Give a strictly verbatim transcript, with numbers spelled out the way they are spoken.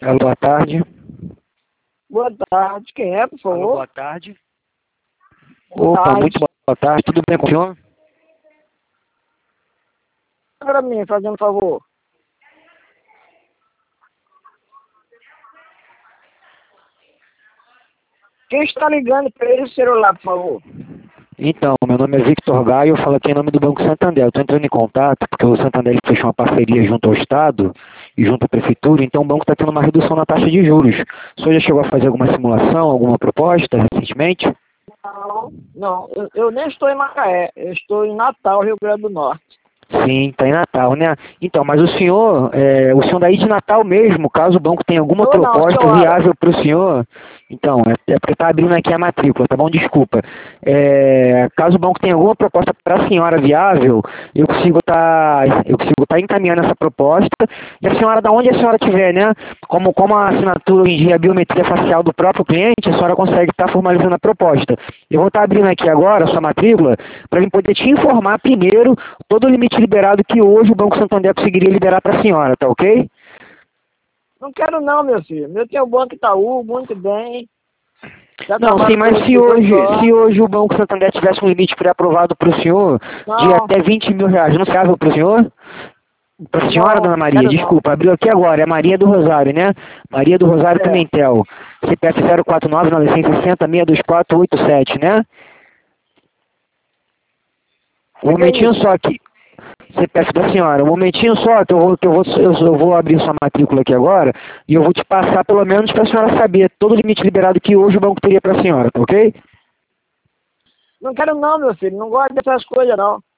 Alô, boa tarde. Boa tarde. Quem é, por favor? Alô, boa tarde. Boa Opa, tarde. muito boa tarde. Tudo bem com o senhor? Para mim, fazendo um favor. Quem está ligando para ele o celular, por favor? Então, meu nome é Victor Gaio, eu falo aqui em nome do Banco Santander. Eu estou entrando em contato porque o Santander ele fechou uma parceria junto ao Estado e junto à Prefeitura, então o banco está tendo uma redução na taxa de juros. O senhor já chegou a fazer alguma simulação, alguma proposta recentemente? Não, não. Eu, eu nem estou em Macaé. Eu estou em Natal, Rio Grande do Norte. Sim, está em Natal, né? Então, mas o senhor, é, o senhor daí de Natal mesmo, caso o banco tenha alguma Ou não, proposta senhora. viável para o senhor, então, é, é porque está abrindo aqui a matrícula, tá bom? Desculpa. É, caso o banco tenha alguma proposta para a senhora viável, eu consigo estar eu consigo tá encaminhando essa proposta, e a senhora, da onde a senhora estiver, né? Como, como a assinatura hoje em dia é a biometria facial do próprio cliente, a senhora consegue estar formalizando a proposta. Eu vou estar abrindo aqui agora a sua matrícula para poder te informar primeiro todo o limite liberado que hoje o Banco Santander conseguiria liberar para a senhora, tá ok? Não quero não, meu filho. Meu tem o Banco Itaú, muito bem. Já Não, sim, trabalho com mas ele se por hoje, dezoito anos. se hoje o Banco Santander tivesse um limite pré-aprovado para o senhor de Não, até vinte mil reais, não serve para o senhor? Para a senhora, não, dona não Maria, quero não. desculpa, abriu aqui agora, é Maria do Rosário, né? Maria do Rosário É, Pimentel, C P F zero quatro nove nove seis zero zero seis dois quatro oito sete, né? Um diga momentinho isso. só aqui. C P F da senhora, um momentinho só, que eu vou, que eu vou, eu, eu vou abrir sua matrícula aqui agora e eu vou te passar pelo menos para a senhora saber todo o limite liberado que hoje o banco teria para a senhora, tá ok? Não quero não, meu filho. Não gosto dessas coisas, não.